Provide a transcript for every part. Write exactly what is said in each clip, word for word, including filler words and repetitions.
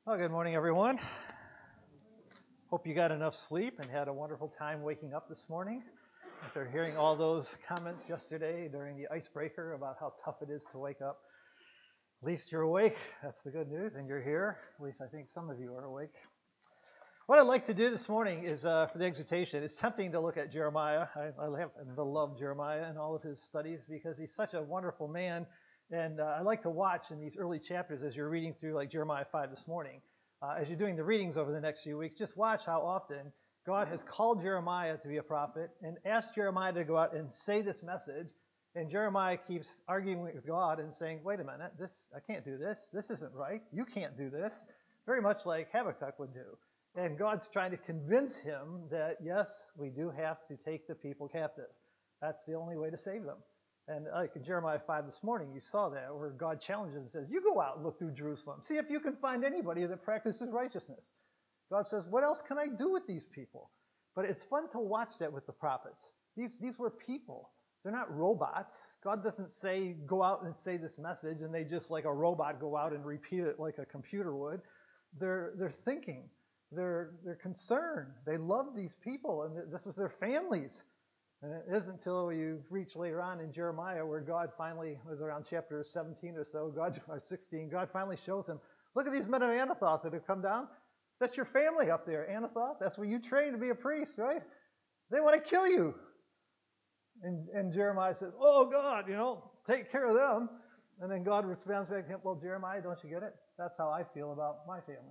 Well, good morning, everyone. Hope you got enough sleep and had a wonderful time waking up this morning. After hearing all those comments yesterday during the icebreaker about how tough it is to wake up, at least you're awake. That's the good news, and you're here. At least I think some of you are awake. What I'd like to do this morning is, uh, for the exhortation, it's tempting to look at Jeremiah. I, I happen to love Jeremiah and all of his studies because he's such a wonderful man. And uh, I like to watch in these early chapters as you're reading through like Jeremiah five this morning. Uh, as you're doing the readings over the next few weeks, just watch how often God has called Jeremiah to be a prophet and asked Jeremiah to go out and say this message. And Jeremiah keeps arguing with God and saying, wait a minute, this I can't do this. This isn't right. You can't do this. Very much like Habakkuk would do. And God's trying to convince him that, yes, we do have to take the people captive. That's the only way to save them. And like in Jeremiah five this morning, you saw that where God challenges him and says, you go out and look through Jerusalem. See if you can find anybody that practices righteousness. God says, what else can I do with these people? But it's fun to watch that with the prophets. These, these were people. They're not robots. God doesn't say, go out and say this message, and they just like a robot go out and repeat it like a computer would. They're, they're thinking. They're, they're concerned. They love these people, and this was their families. And it isn't until you reach later on in Jeremiah where God finally, was around chapter seventeen or so, God, or sixteen, God finally shows him, look at these men of Anathoth that have come down. That's your family up there, Anathoth. That's where you trained to be a priest, right? They want to kill you. And, and Jeremiah says, oh, God, you know, take care of them. And then God responds back to him, well, Jeremiah, don't you get it? That's how I feel about my family.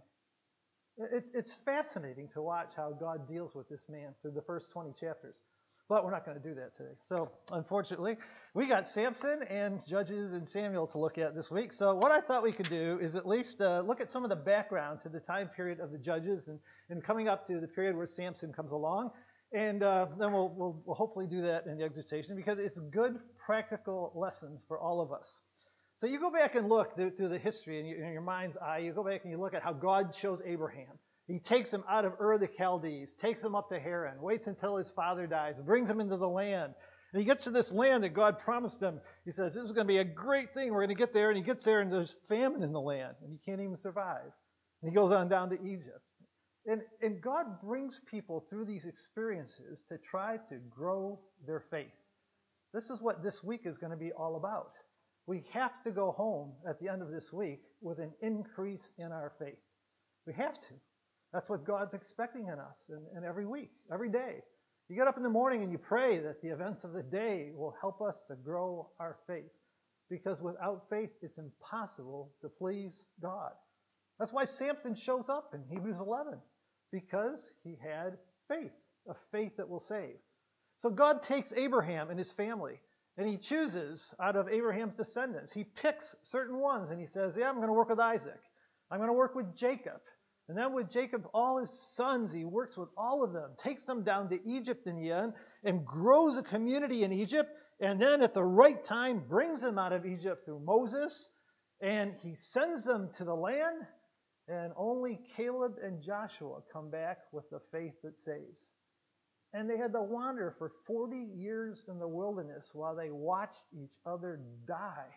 It's, it's fascinating to watch how God deals with this man through the first twenty chapters. But we're not going to do that today. So, unfortunately, we got Samson and Judges and Samuel to look at this week. So what I thought we could do is at least uh, look at some of the background to the time period of the Judges and, and coming up to the period where Samson comes along. And uh, then we'll, we'll, we'll hopefully do that in the exhortation because it's good practical lessons for all of us. So you go back and look through, through the history in your, in your mind's eye. You go back and you look at how God chose Abraham. He takes him out of Ur of the Chaldees, takes him up to Haran, waits until his father dies, brings him into the land. And he gets to this land that God promised him. He says, this is going to be a great thing. We're going to get there. And he gets there and there's famine in the land. And he can't even survive. And he goes on down to Egypt. And, and God brings people through these experiences to try to grow their faith. This is what this week is going to be all about. We have to go home at the end of this week with an increase in our faith. We have to. That's what God's expecting in us in, in every week, every day. You get up in the morning and you pray that the events of the day will help us to grow our faith. Because without faith, it's impossible to please God. That's why Samson shows up in Hebrews eleven. Because he had faith, a faith that will save. So God takes Abraham and his family, and he chooses out of Abraham's descendants. He picks certain ones, and he says, yeah, I'm going to work with Isaac. I'm going to work with Jacob. And then with Jacob, all his sons, he works with all of them, takes them down to Egypt in the end, and grows a community in Egypt, and then at the right time brings them out of Egypt through Moses, and he sends them to the land, and only Caleb and Joshua come back with the faith that saves. And they had to wander for forty years in the wilderness while they watched each other die.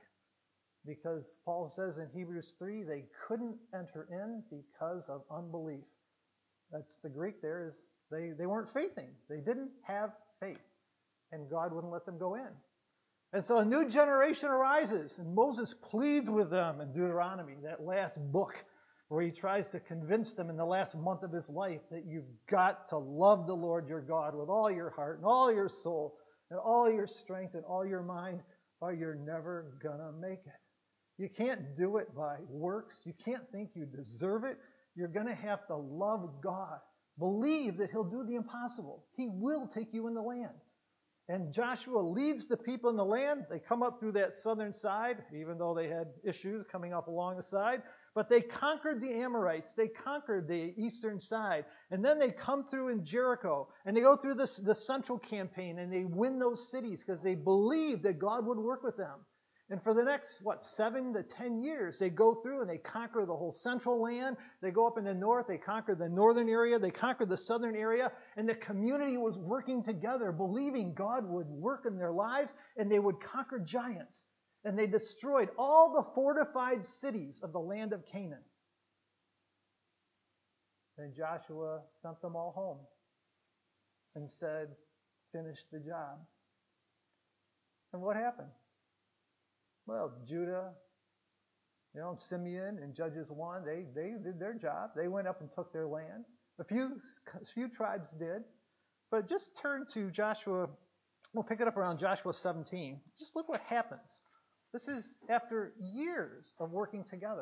Because Paul says in Hebrews three, they couldn't enter in because of unbelief. That's the Greek there is they, they weren't faithing. They didn't have faith. And God wouldn't let them go in. And so a new generation arises. And Moses pleads with them in Deuteronomy, that last book, where he tries to convince them in the last month of his life that you've got to love the Lord your God with all your heart and all your soul and all your strength and all your mind, or you're never going to make it. You can't do it by works. You can't think you deserve it. You're going to have to love God. Believe that he'll do the impossible. He will take you in the land. And Joshua leads the people in the land. They come up through that southern side, even though they had issues coming up along the side. But they conquered the Amorites. They conquered the eastern side. And then they come through in Jericho. And they go through this, the central campaign. And they win those cities because they believed that God would work with them. And for the next, what, seven to ten years, they go through and they conquer the whole central land. They go up in the north. They conquer the northern area. They conquer the southern area. And the community was working together, believing God would work in their lives and they would conquer giants. And they destroyed all the fortified cities of the land of Canaan. And Joshua sent them all home and said, finish the job. And what happened? Well, Judah, you know, Simeon and Judges one, they, they did their job. They went up and took their land. A few, a few tribes did. But just turn to Joshua. We'll pick it up around Joshua seventeen. Just look what happens. This is after years of working together.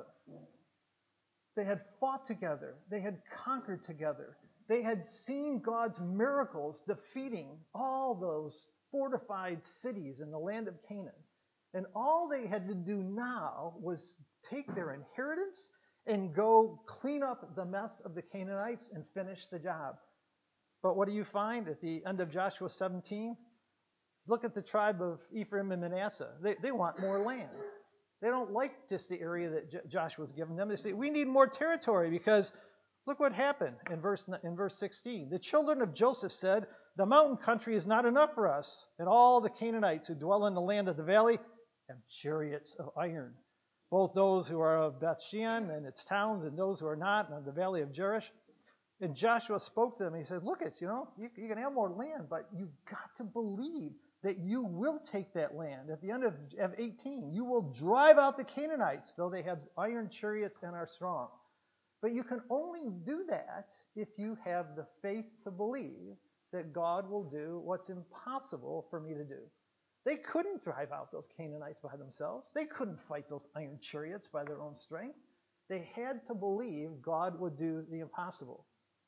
They had fought together. They had conquered together. They had seen God's miracles defeating all those fortified cities in the land of Canaan. And all they had to do now was take their inheritance and go clean up the mess of the Canaanites and finish the job. But what do you find at the end of Joshua seventeen? Look at the tribe of Ephraim and Manasseh. They, they want more land. They don't like just the area that J- Joshua's given them. They say, we need more territory because look what happened in verse, in verse sixteen. The children of Joseph said, the mountain country is not enough for us, and all the Canaanites who dwell in the land of the valley have chariots of iron. Both those who are of Beth Shean and its towns and those who are not, and of the valley of Jerish. And Joshua spoke to them. He said, look, it, you know, you, you can have more land, but you've got to believe that you will take that land. At the end of, of eighteen, you will drive out the Canaanites, though they have iron chariots and are strong. But you can only do that if you have the faith to believe that God will do what's impossible for me to do. They couldn't drive out those Canaanites by themselves. They couldn't fight those iron chariots by their own strength. They had to believe God would do the impossible.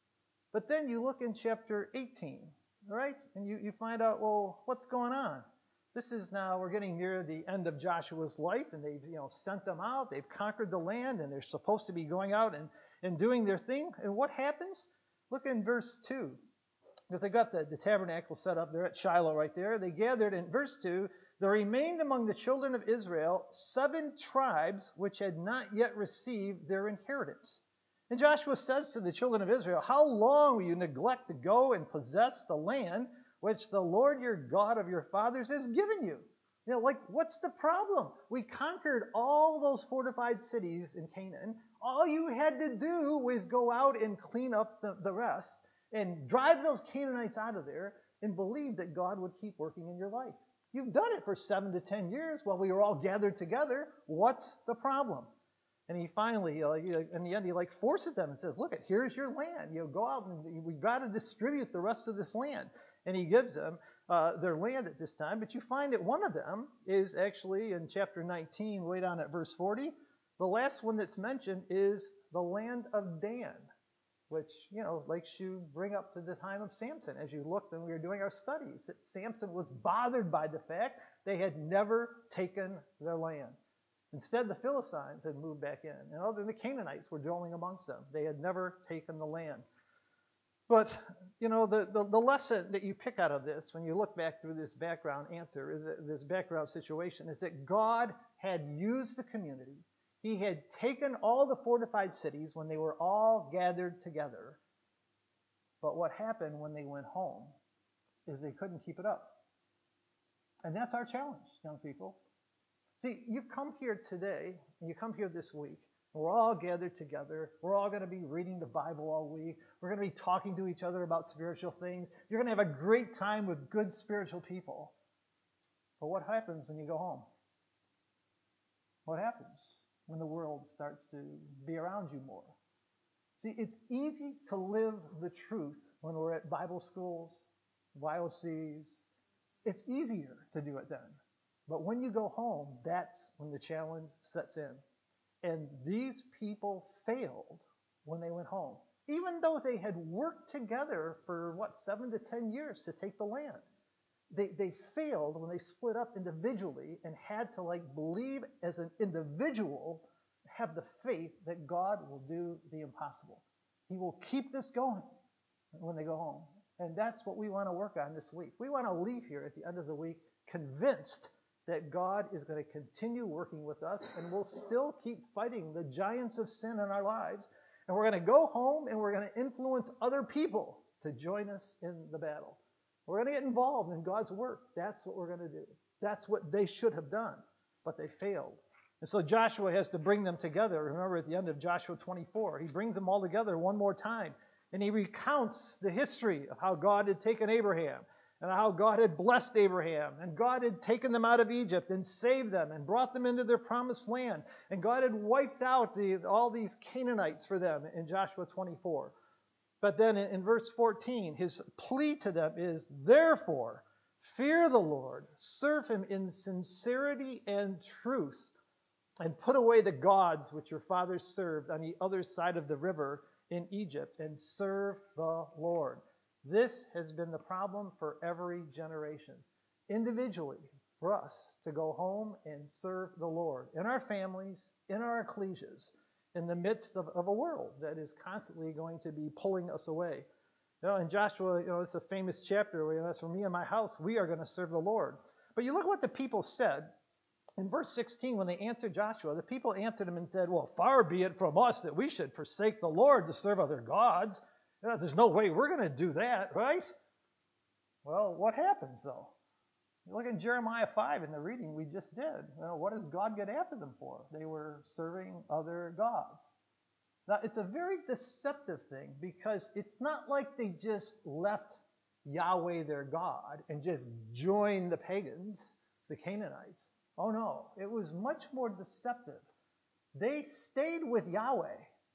But then you look in chapter eighteen, all right? And you, you find out, well, what's going on? This is now, we're getting near the end of Joshua's life, and they've, you know, sent them out. They've conquered the land, and they're supposed to be going out and, and doing their thing. And what happens? Look in verse two. Because they got the, the tabernacle set up there at Shiloh right there. They gathered in verse two, there remained among the children of Israel seven tribes which had not yet received their inheritance. And Joshua says to the children of Israel, how long will you neglect to go and possess the land which the Lord your God of your fathers has given you? You know, like, what's the problem? We conquered all those fortified cities in Canaan. All you had to do was go out and clean up the, the rest and drive those Canaanites out of there and believe that God would keep working in your life. You've done it for seven to ten years while we were all gathered together. What's the problem? And he finally, you know, in the end, he like forces them and says, look, here's your land. You know, go out and we've got to distribute the rest of this land. And he gives them uh, their land at this time. But you find that one of them is actually in chapter nineteen, way down at verse forty. The last one that's mentioned is the land of Dan, which, you know, like you bring up to the time of Samson. As you looked and we were doing our studies, that Samson was bothered by the fact they had never taken their land. Instead, the Philistines had moved back in, and other the Canaanites were dwelling amongst them. They had never taken the land. But, you know, the, the, the lesson that you pick out of this, when you look back through this background answer, is that this background situation, is that God had used the community. He had taken all the fortified cities when they were all gathered together. But what happened when they went home is they couldn't keep it up. And that's our challenge, young people. See, you come here today, and you come here this week, and we're all gathered together. We're all going to be reading the Bible all week. We're going to be talking to each other about spiritual things. You're going to have a great time with good spiritual people. But what happens when you go home? What happens when the world starts to be around you more? See, it's easy to live the truth when we're at Bible schools, Y O Cs. It's easier to do it then. But when you go home, that's when the challenge sets in. And these people failed when they went home, even though they had worked together for, what, seven to ten years to take the land. They, they failed when they split up individually and had to, like, believe as an individual, have the faith that God will do the impossible. He will keep this going when they go home. And that's what we want to work on this week. We want to leave here at the end of the week convinced that God is going to continue working with us, and we'll still keep fighting the giants of sin in our lives. And we're going to go home, and we're going to influence other people to join us in the battle. We're going to get involved in God's work. That's what we're going to do. That's what they should have done, but they failed. And so Joshua has to bring them together. Remember at the end of Joshua twenty-four, he brings them all together one more time. And he recounts the history of how God had taken Abraham and how God had blessed Abraham and God had taken them out of Egypt and saved them and brought them into their promised land. And God had wiped out the, all these Canaanites for them in Joshua twenty-four. But then in, in verse fourteen, his plea to them is, therefore, fear the Lord, serve him in sincerity and truth, and put away the gods which your fathers served on the other side of the river in Egypt, and serve the Lord. This has been the problem for every generation. Individually, for us to go home and serve the Lord in our families, in our ecclesias, in the midst of, of a world that is constantly going to be pulling us away. You know, in Joshua, you know, it's a famous chapter where, you know, as for me and my house, we are going to serve the Lord. But you look at what the people said. In verse sixteen, when they answered Joshua, the people answered him and said, well, far be it from us that we should forsake the Lord to serve other gods. You know, there's no way we're going to do that, right? Well, what happens, though? You look at Jeremiah five in the reading we just did. You know, what does God get after them for? They were serving other gods. Now, it's a very deceptive thing because it's not like they just left Yahweh their God and just joined the pagans, the Canaanites. Oh no, it was much more deceptive. They stayed with Yahweh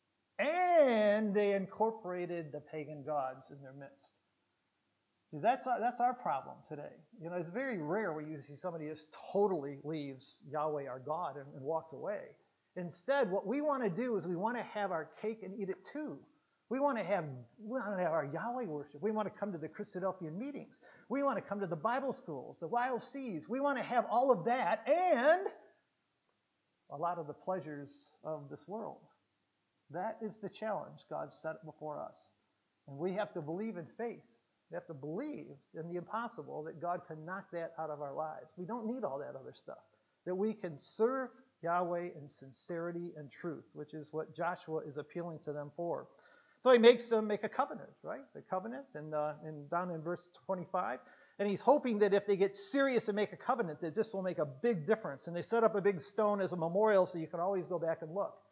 and they incorporated the pagan gods in their midst. See, that's our, that's our problem today. You know, it's very rare where you see somebody just totally leaves Yahweh, our God, and, and walks away. Instead, what we want to do is we want to have our cake and eat it too. We want to have we want to have our Yahweh worship. We want to come to the Christadelphian meetings. We want to come to the Bible schools, the Y L Cs. We want to have all of that and a lot of the pleasures of this world. That is the challenge God set before us. And we have to believe in faith. We have to believe in the impossible, that God can knock that out of our lives. We don't need all that other stuff. That we can serve Yahweh in sincerity and truth, which is what Joshua is appealing to them for. So he makes them make a covenant, right? The covenant, and, uh, and down in verse twenty-five. And he's hoping that if they get serious and make a covenant, that this will make a big difference. And they set up a big stone as a memorial so you can always go back and look.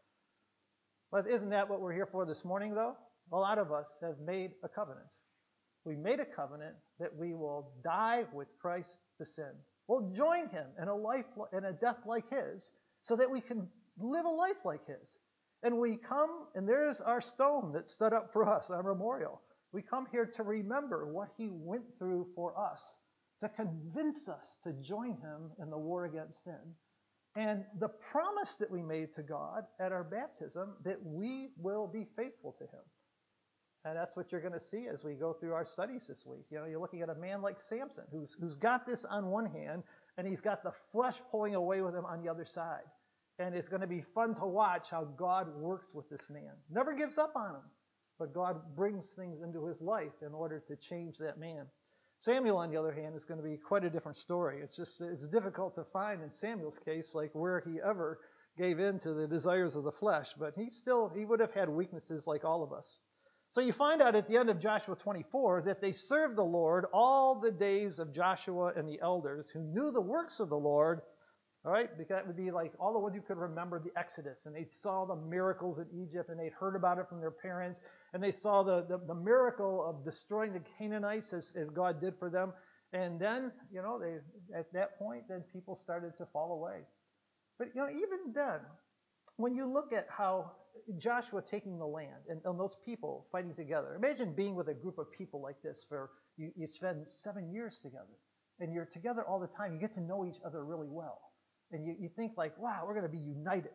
But isn't that what we're here for this morning, though? A lot of us have made a covenant. We made a covenant that we will die with Christ to sin. We'll join him in a life in a death like his so that we can live a life like his. And we come, and there's our stone that's set up for us, our memorial. We come here to remember what he went through for us, to convince us to join him in the war against sin. And the promise that we made to God at our baptism, that we will be faithful to him. And that's what you're going to see as we go through our studies this week. You know, you're looking at a man like Samson, who's who's got this on one hand, and he's got the flesh pulling away with him on the other side. And it's going to be fun to watch how God works with this man. Never gives up on him, but God brings things into his life in order to change that man. Samuel, on the other hand, is going to be quite a different story. It's just it's difficult to find in Samuel's case, like where he ever gave in to the desires of the flesh. But he still he would have had weaknesses like all of us. So you find out at the end of Joshua twenty-four that they served the Lord all the days of Joshua and the elders who knew the works of the Lord. All right, because that would be like all the ones who could remember the Exodus, and they saw the miracles in Egypt, and they'd heard about it from their parents, and they saw the, the, the miracle of destroying the Canaanites as, as God did for them. And then, you know, they at that point, then people started to fall away. But, you know, even then, when you look at how Joshua taking the land and, and those people fighting together, imagine being with a group of people like this for, you, you spend seven years together, and you're together all the time. You get to know each other really well. And you, you think like, wow, we're going to be united.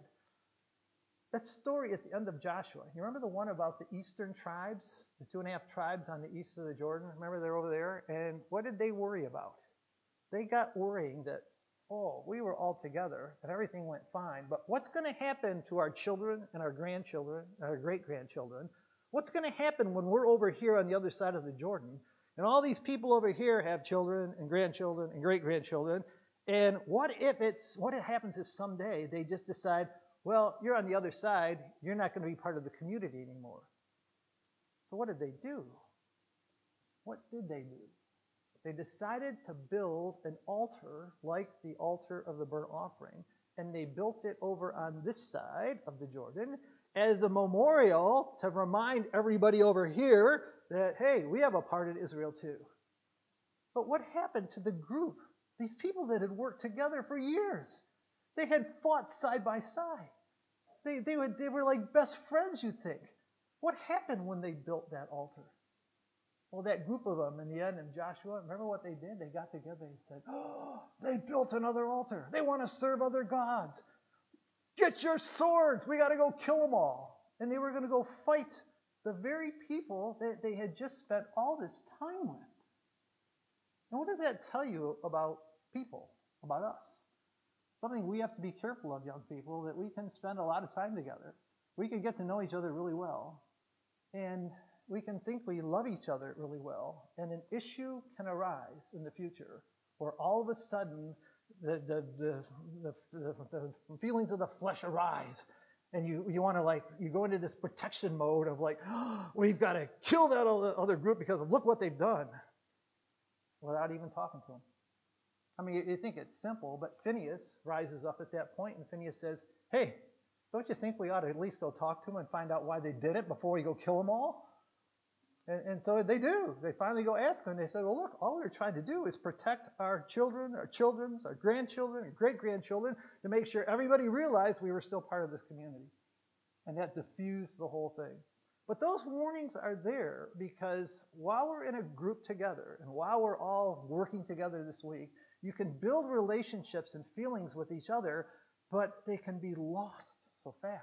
That story at the end of Joshua, you remember the one about the eastern tribes, the two and a half tribes on the east of the Jordan? Remember they're over there? And what did they worry about? They got worrying that, oh, we were all together and everything went fine, but what's going to happen to our children and our grandchildren and our great-grandchildren? What's going to happen when we're over here on the other side of the Jordan, and all these people over here have children and grandchildren and great-grandchildren? And what if it's what happens if someday they just decide, well, you're on the other side, you're not going to be part of the community anymore? So what did they do? What did they do? They decided to build an altar like the altar of the burnt offering and they built it over on this side of the Jordan as a memorial to remind everybody over here that, hey, we have a part in Israel too. But what happened to the group? These people that had worked together for years. They had fought side by side. They, they, would, they were like best friends, you'd think. What happened when they built that altar? Well, that group of them in the end of Joshua, remember what they did? They got together and said, oh, they built another altar. They want to serve other gods. Get your swords. We got to go kill them all. And they were going to go fight the very people that they had just spent all this time with. And what does that tell you about people, about us? Something we have to be careful of, young people, that we can spend a lot of time together. We can get to know each other really well. And we can think we love each other really well. And an issue can arise in the future where all of a sudden the, the, the, the, the, the feelings of the flesh arise. And you, you want to like, you go into this protection mode of like, oh, we've got to kill that other group because of look what they've done. Without even talking to them. I mean, you think it's simple, but Phineas rises up at that point, and Phineas says, hey, don't you think we ought to at least go talk to them and find out why they did it before we go kill them all? And, and so they do. They finally go ask them, and they say, well, look, all we're trying to do is protect our children, our children's, our grandchildren, our great-grandchildren, to make sure everybody realized we were still part of this community. And that diffused the whole thing. But those warnings are there because while we're in a group together and while we're all working together this week, you can build relationships and feelings with each other, but they can be lost so fast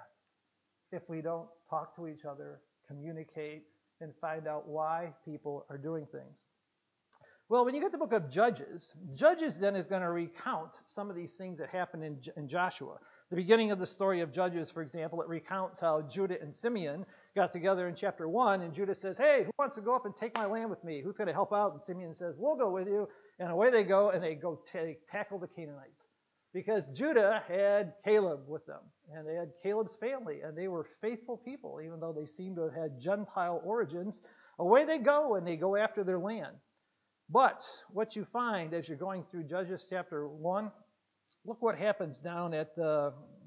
if we don't talk to each other, communicate, and find out why people are doing things. Well, when you get the book of Judges, Judges then is going to recount some of these things that happened in, in Joshua. The beginning of the story of Judges, for example, it recounts how Judah and Simeon got together in chapter one, and Judah says, hey, who wants to go up and take my land with me? Who's going to help out? And Simeon says, we'll go with you. And away they go, and they go t- tackle the Canaanites. Because Judah had Caleb with them, and they had Caleb's family, and they were faithful people, even though they seemed to have had Gentile origins. Away they go, and they go after their land. But what you find as you're going through Judges chapter one, look what happens down at uh,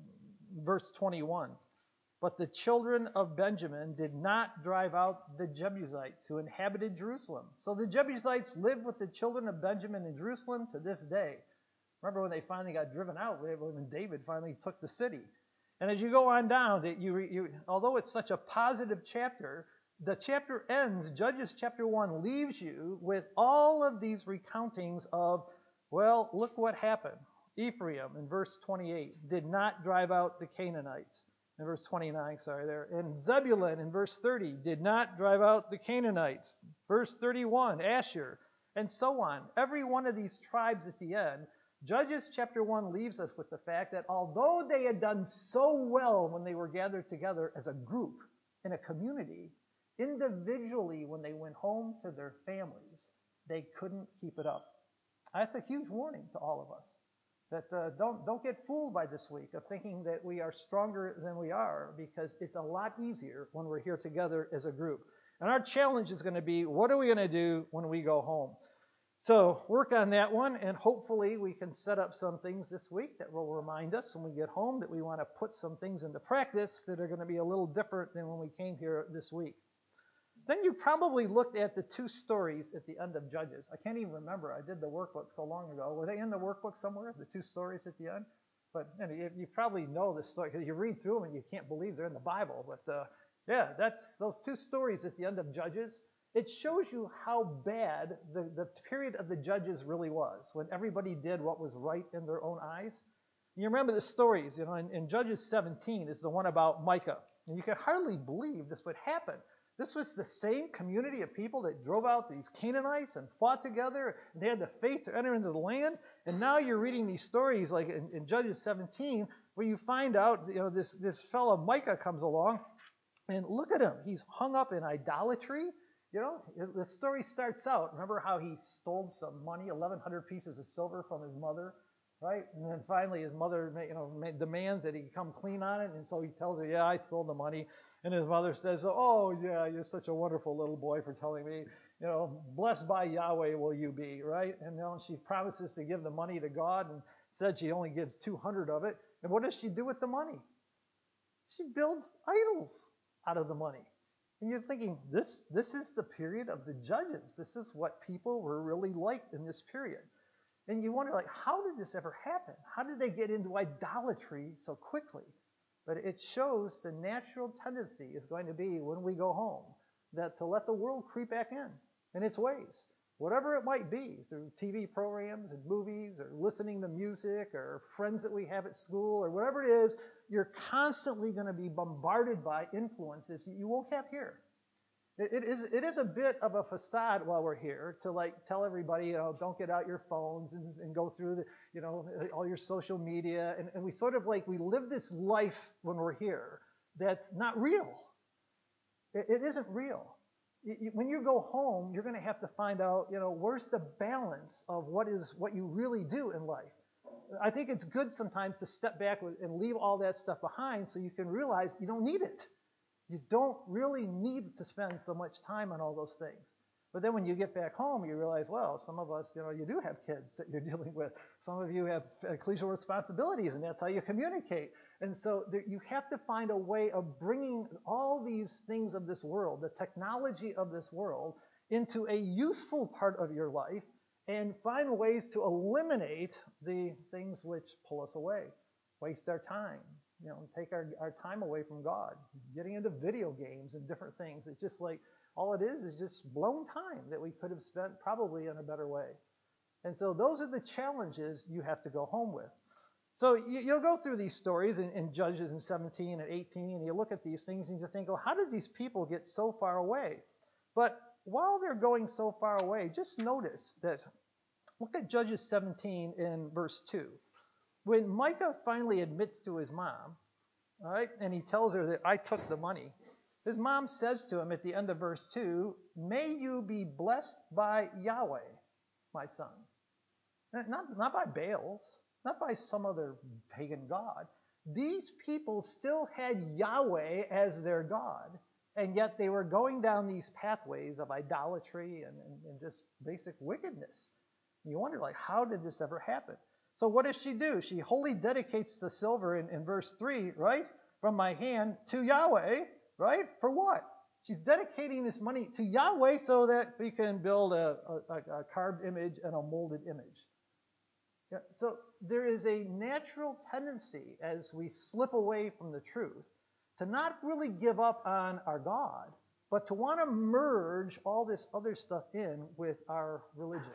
verse twenty-one. But the children of Benjamin did not drive out the Jebusites who inhabited Jerusalem. So the Jebusites lived with the children of Benjamin in Jerusalem to this day. Remember when they finally got driven out, when David finally took the city. And as you go on down, you, you, although it's such a positive chapter, the chapter ends, Judges chapter one leaves you with all of these recountings of, well, look what happened. Ephraim in verse twenty-eight did not drive out the Canaanites. In verse twenty-nine, sorry there. And Zebulun in verse thirty did not drive out the Canaanites. Verse thirty-one, Asher, and so on. Every one of these tribes at the end, Judges chapter one leaves us with the fact that although they had done so well when they were gathered together as a group in a community, individually when they went home to their families, they couldn't keep it up. That's a huge warning to all of us. That uh, don't don't get fooled by this week of thinking that we are stronger than we are, because it's a lot easier when we're here together as a group. And our challenge is going to be, what are we going to do when we go home? So work on that one, and hopefully we can set up some things this week that will remind us when we get home that we want to put some things into practice that are going to be a little different than when we came here this week. Then you probably looked at the two stories at the end of Judges. I can't even remember. I did the workbook so long ago. Were they in the workbook somewhere, the two stories at the end? But you, know, you, you probably know this story because you read through them and you can't believe they're in the Bible. But uh, yeah, that's those two stories at the end of Judges. It shows you how bad the, the period of the Judges really was, when everybody did what was right in their own eyes. You remember the stories, you know, in, in Judges seventeen is the one about Micah. And you can hardly believe this would happen. This was the same community of people that drove out these Canaanites and fought together, and they had the faith to enter into the land. And now you're reading these stories like in, in Judges seventeen, where you find out, you know, this, this fellow Micah comes along, and look at him. He's hung up in idolatry. You know, the story starts out, remember how he stole some money, eleven hundred pieces of silver from his mother, right? And then finally his mother, you know, demands that he come clean on it, and so he tells her, yeah, I stole the money. And his mother says, oh, yeah, you're such a wonderful little boy for telling me, you know, blessed by Yahweh will you be, right? And then she promises to give the money to God and said she only gives two hundred of it. And what does she do with the money? She builds idols out of the money. And you're thinking, this, this is the period of the judges. This is what people were really like in this period. And you wonder, like, how did this ever happen? How did they get into idolatry so quickly? But it shows the natural tendency is going to be when we go home, that to let the world creep back in, in its ways. Whatever it might be, through T V programs and movies, or listening to music, or friends that we have at school, or whatever it is, you're constantly going to be bombarded by influences that you won't have here. It, it is it is a bit of a facade while we're here to like tell everybody, you know, don't get out your phones and, and go through the, you know, all your social media, and, and we sort of like we live this life when we're here that's not real. It, it isn't real. When you go home, you're going to have to find out, you know, where's the balance of what is what you really do in life. I think it's good sometimes to step back and leave all that stuff behind so you can realize you don't need it. You don't really need to spend so much time on all those things. But then when you get back home, you realize, well, some of us, you know, you do have kids that you're dealing with. Some of you have ecclesial responsibilities, and that's how you communicate. And so there, you have to find a way of bringing all these things of this world, the technology of this world, into a useful part of your life and find ways to eliminate the things which pull us away, waste our time, you know, take our, our time away from God, getting into video games and different things. It's just like, all it is is just blown time that we could have spent probably in a better way. And so those are the challenges you have to go home with. So you, you'll go through these stories in, in Judges in seventeen and eighteen, and you look at these things and you think, oh, how did these people get so far away? But while they're going so far away, just notice that, look at Judges seventeen in verse two. When Micah finally admits to his mom, all right, and he tells her that I took the money, his mom says to him at the end of verse two, may you be blessed by Yahweh, my son. Not, not by Baals, not by some other pagan god. These people still had Yahweh as their God, and yet they were going down these pathways of idolatry and, and, and just basic wickedness. You wonder, like, how did this ever happen? So what does she do? She wholly dedicates the silver in, in verse three, right? From my hand to Yahweh, right? For what? She's dedicating this money to Yahweh so that we can build a, a, a carved image and a molded image. Yeah, so there is a natural tendency as we slip away from the truth to not really give up on our God, but to want to merge all this other stuff in with our religion.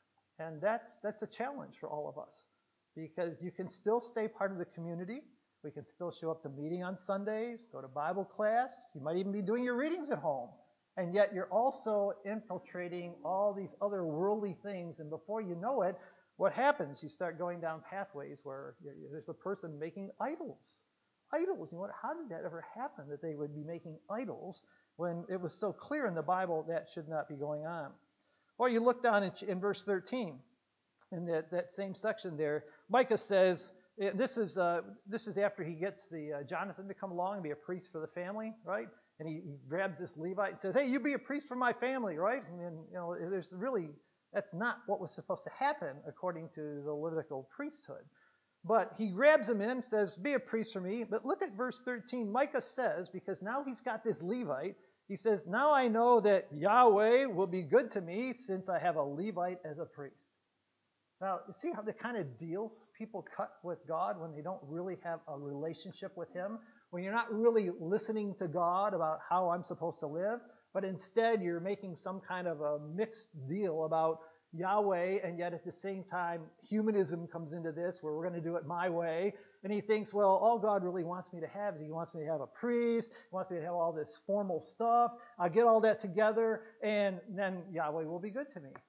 And that's that's a challenge for all of us, because you can still stay part of the community. We can still show up to meeting on Sundays, go to Bible class. You might even be doing your readings at home. And yet you're also infiltrating all these other worldly things. And before you know it, what happens? You start going down pathways where there's a person making idols. Idols. You know what? How did that ever happen that they would be making idols when it was so clear in the Bible that should not be going on? Or you look down in, in verse thirteen, in that, that same section there, Micah says, this is uh, this is after he gets the uh, Jonathan to come along and be a priest for the family, right? And he, he grabs this Levite and says, hey, you be a priest for my family, right? And, and you know, there's really, that's not what was supposed to happen according to the Levitical priesthood. But he grabs him in, says, be a priest for me. But look at verse thirteen. Micah says, because now he's got this Levite, he says, now I know that Yahweh will be good to me since I have a Levite as a priest. Now, you see how the kind of deals people cut with God when they don't really have a relationship with him? When you're not really listening to God about how I'm supposed to live, but instead you're making some kind of a mixed deal about Yahweh, and yet at the same time, humanism comes into this, where we're going to do it my way. And he thinks, well, all God really wants me to have is he wants me to have a priest, he wants me to have all this formal stuff. I'll get all that together, and then Yahweh will be good to me.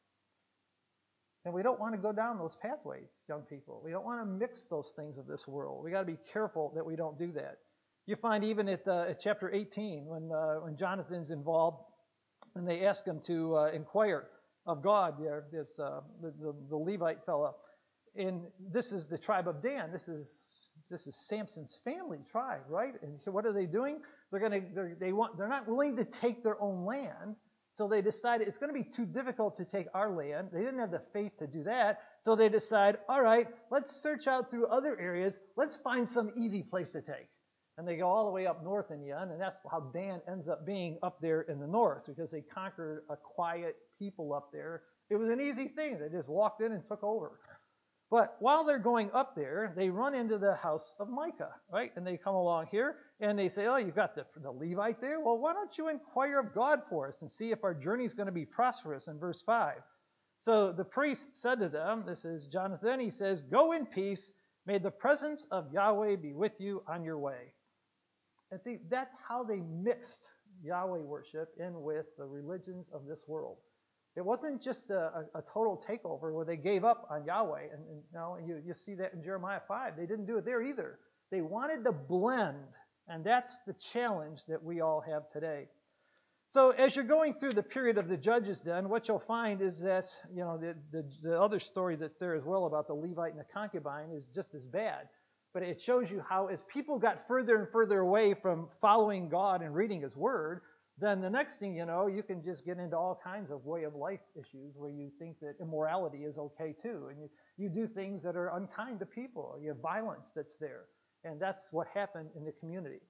And we don't want to go down those pathways, young people. We don't want to mix those things of this world. We got to be careful that we don't do that. You find even at, uh, at chapter eighteen, when uh, when Jonathan's involved, and they ask him to uh, inquire of God, yeah, this uh, the, the, the Levite fellow, and this is the tribe of Dan. This is this is Samson's family tribe, right? And what are they doing? They're gonna they're, they want they're not willing to take their own land, So they decided it's going to be too difficult to take our land. They didn't have the faith to do that. So they decide, all right, let's search out through other areas. Let's find some easy place to take. And they go all the way up north in Yun, and that's how Dan ends up being up there in the north, because they conquered a quiet people up there. It was an easy thing. They just walked in and took over. But while they're going up there, they run into the house of Micah, right? And they come along here, and they say, oh, you've got the, the Levite there? Well, why don't you inquire of God for us and see if our journey is going to be prosperous in verse five. So the priest said to them, this is Jonathan, he says, go in peace. May the presence of Yahweh be with you on your way. And see, that's how they mixed Yahweh worship in with the religions of this world. It wasn't just a, a, a total takeover where they gave up on Yahweh. And, and you know, you, you see that in Jeremiah five. They didn't do it there either. They wanted to blend, and that's the challenge that we all have today. So as you're going through the period of the Judges then, what you'll find is that, you know, the, the, the other story that's there as well about the Levite and the concubine is just as bad. But it shows you how as people got further and further away from following God and reading His Word, then the next thing you know, you can just get into all kinds of way of life issues where you think that immorality is okay too. And you, you do things that are unkind to people. You have violence that's there. And that's what happened in the community.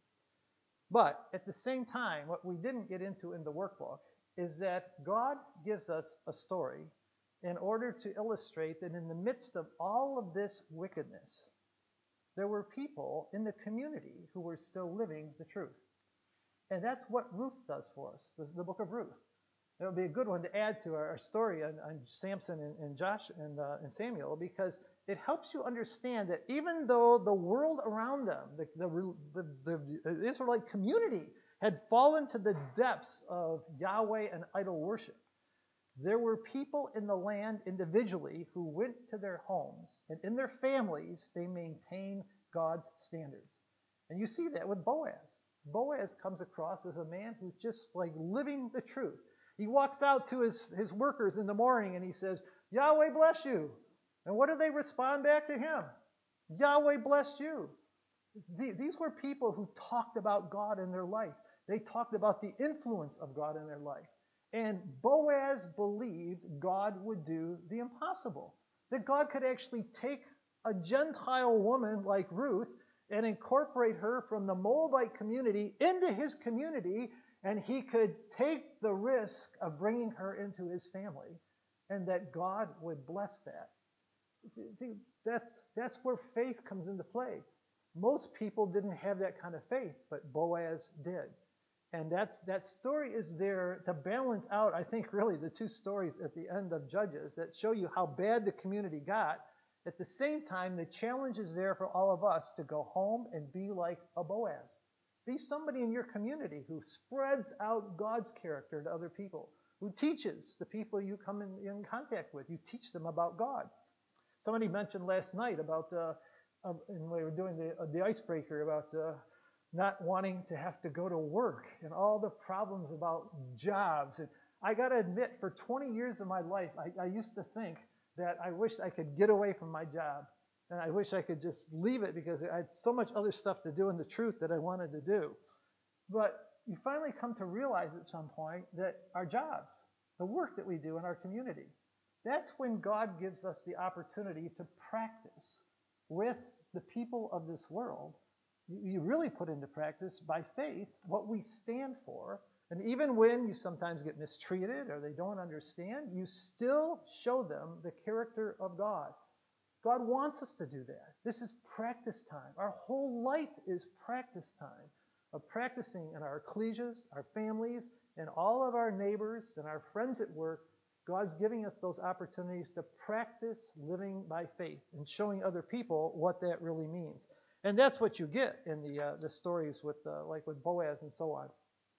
But at the same time, what we didn't get into in the workbook is that God gives us a story in order to illustrate that in the midst of all of this wickedness, there were people in the community who were still living the truth. And that's what Ruth does for us, the, the book of Ruth. It would be a good one to add to our, our story on, on Samson and, and Josh and, uh, and Samuel, because it helps you understand that even though the world around them, the, the, the, the Israelite community, had fallen to the depths of Yahweh and idol worship, there were people in the land individually who went to their homes, and in their families, they maintained God's standards. And you see that with Boaz. Boaz comes across as a man who's just like living the truth. He walks out to his, his workers in the morning and he says, Yahweh bless you. And what do they respond back to him? Yahweh bless you. These were people who talked about God in their life. They talked about the influence of God in their life. And Boaz believed God would do the impossible. That God could actually take a Gentile woman like Ruth and incorporate her from the Moabite community into his community, and he could take the risk of bringing her into his family, and that God would bless that. See, that's, that's where faith comes into play. Most people didn't have that kind of faith, but Boaz did. And that's, that story is there to balance out, I think, really the two stories at the end of Judges that show you how bad the community got. At the same time, the challenge is there for all of us to go home and be like a Boaz. Be somebody in your community who spreads out God's character to other people, who teaches the people you come in, in contact with. You teach them about God. Somebody mentioned last night about, uh, uh, when we were doing the, uh, the icebreaker, about uh, not wanting to have to go to work and all the problems about jobs. And I got to admit, for twenty years of my life, I, I used to think that I wish I could get away from my job. And I wish I could just leave it because I had so much other stuff to do in the truth that I wanted to do. But you finally come to realize at some point that our jobs, the work that we do in our community, that's when God gives us the opportunity to practice with the people of this world. You really put into practice by faith what we stand for. And even when you sometimes get mistreated or they don't understand, you still show them the character of God. God wants us to do that. This is practice time. Our whole life is practice time of practicing in our ecclesias, our families, and all of our neighbors and our friends at work. God's giving us those opportunities to practice living by faith and showing other people what that really means. And that's what you get in the uh, the stories with uh, like with Boaz and so on.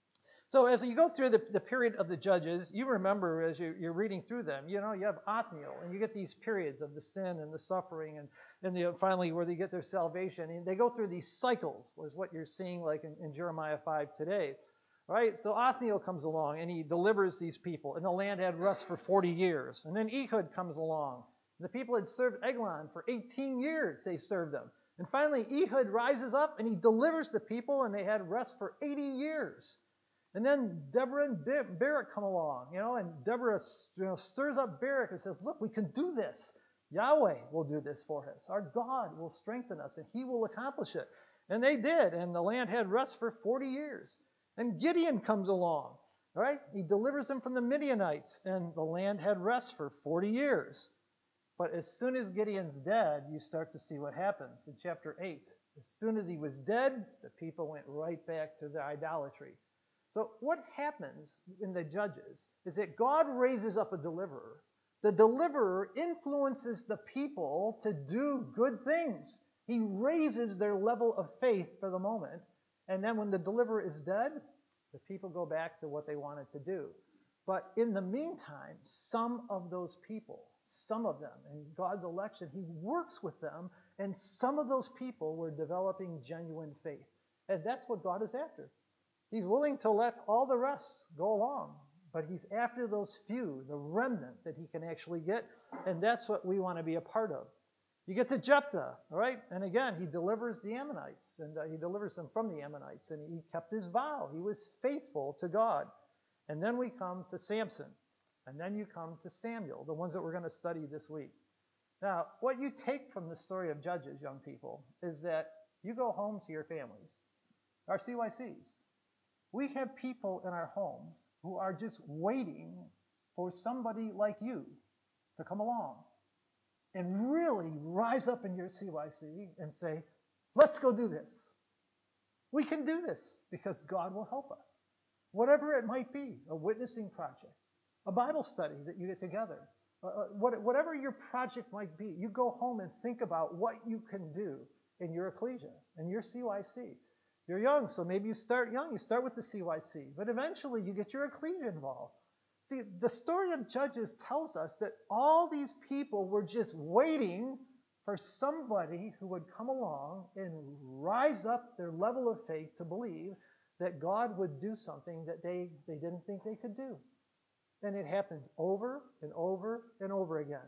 So as you go through the, the period of the Judges, you remember as you, you're reading through them, you know, you have Othniel, and you get these periods of the sin and the suffering, and, and the, finally where they get their salvation. And they go through these cycles, is what you're seeing like in, in Jeremiah five today. All right, so Othniel comes along, and he delivers these people, and the land had rest for forty years. And then Ehud comes along. And the people had served Eglon for eighteen years, they served them. And finally, Ehud rises up, and he delivers the people, and they had rest for eighty years. And then Deborah and Barak come along, you know, and Deborah you know, stirs up Barak and says, look, we can do this. Yahweh will do this for us. Our God will strengthen us, and he will accomplish it. And they did, and the land had rest for forty years. And Gideon comes along, right? He delivers them from the Midianites, and the land had rest for forty years. But as soon as Gideon's dead, you start to see what happens in chapter eight. As soon as he was dead, the people went right back to their idolatry. So what happens in the Judges is that God raises up a deliverer. The deliverer influences the people to do good things. He raises their level of faith for the moment. And then when the deliverer is dead, the people go back to what they wanted to do. But in the meantime, some of those people, some of them, in God's election, he works with them, and some of those people were developing genuine faith. And that's what God is after. He's willing to let all the rest go along, but he's after those few, the remnant that he can actually get, and that's what we want to be a part of. You get to Jephthah, all right? And again, he delivers the Ammonites, and uh, he delivers them from the Ammonites, and he kept his vow. He was faithful to God. And then we come to Samson, and then you come to Samuel, the ones that we're going to study this week. Now, what you take from the story of Judges, young people, is that you go home to your families, our C Y Cs. We have people in our homes who are just waiting for somebody like you to come along and really rise up in your C Y C and say, let's go do this. We can do this because God will help us. Whatever it might be, a witnessing project, a Bible study that you get together, uh, whatever your project might be, you go home and think about what you can do in your ecclesia, in your C Y C. You're young, so maybe you start young. You start with the C Y C, but eventually you get your ecclesia involved. See, the story of Judges tells us that all these people were just waiting for somebody who would come along and rise up their level of faith to believe that God would do something that they, they didn't think they could do. And it happened over and over and over again.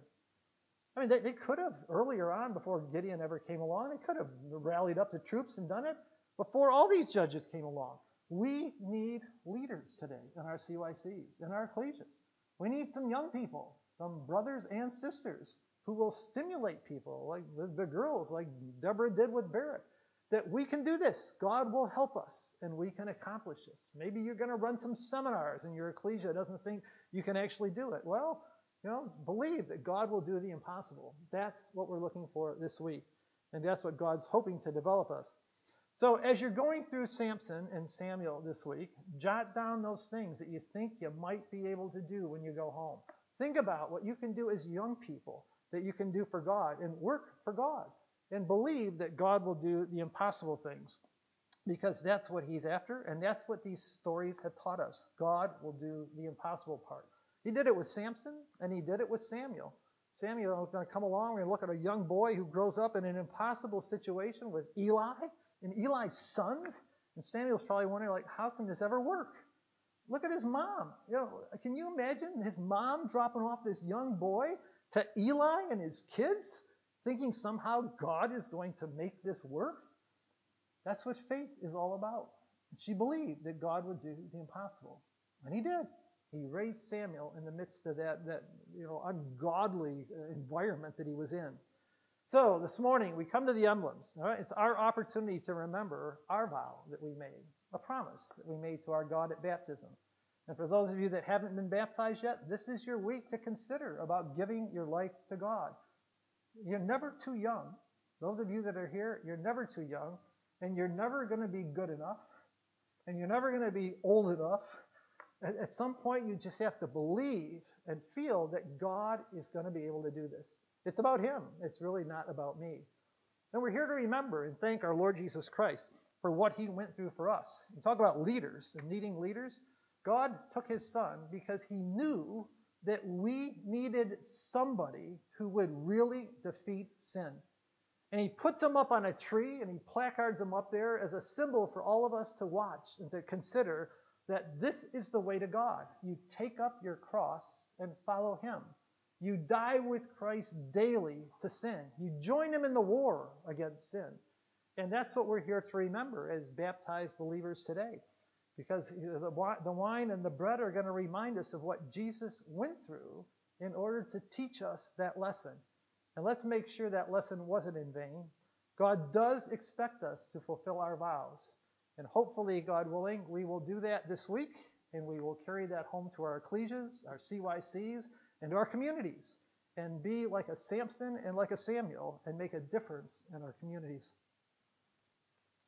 I mean, they, they could have, earlier on, before Gideon ever came along, they could have rallied up the troops and done it before all these judges came along. We need leaders today in our C Y Cs, in our ecclesias. We need some young people, some brothers and sisters who will stimulate people, like the, the girls, like Deborah did with Barak, that we can do this. God will help us, and we can accomplish this. Maybe you're going to run some seminars, and your ecclesia doesn't think you can actually do it. Well, you know, believe that God will do the impossible. That's what we're looking for this week, and that's what God's hoping to develop us. So as you're going through Samson and Samuel this week, jot down those things that you think you might be able to do when you go home. Think about what you can do as young people that you can do for God, and work for God, and believe that God will do the impossible things, because that's what he's after, and that's what these stories have taught us. God will do the impossible part. He did it with Samson, and he did it with Samuel. Samuel is going to come along. We're going to look at a young boy who grows up in an impossible situation with Eli and Eli's sons. And Samuel's probably wondering, like, how can this ever work? Look at his mom. You know, can you imagine his mom dropping off this young boy to Eli and his kids, thinking somehow God is going to make this work? That's what faith is all about. She believed that God would do the impossible. And he did. He raised Samuel in the midst of that, that you know, ungodly environment that he was in. So this morning we come to the emblems. All right? It's our opportunity to remember our vow that we made, a promise that we made to our God at baptism. And for those of you that haven't been baptized yet, this is your week to consider about giving your life to God. You're never too young. Those of you that are here, you're never too young, and you're never going to be good enough, and you're never going to be old enough. At some point, you just have to believe and feel that God is going to be able to do this. It's about him. It's really not about me. And we're here to remember and thank our Lord Jesus Christ for what he went through for us. You talk about leaders and needing leaders. God took his son because he knew that we needed somebody who would really defeat sin. And he puts them up on a tree, and he placards them up there as a symbol for all of us to watch and to consider that this is the way to God. You take up your cross and follow him. You die with Christ daily to sin. You join him in the war against sin. And that's what we're here to remember as baptized believers today. Because the the wine and the bread are going to remind us of what Jesus went through in order to teach us that lesson. And let's make sure that lesson wasn't in vain. God does expect us to fulfill our vows. And hopefully, God willing, we will do that this week, and we will carry that home to our ecclesias, our C Y Cs, and to our communities, and be like a Samson and like a Samuel, and make a difference in our communities.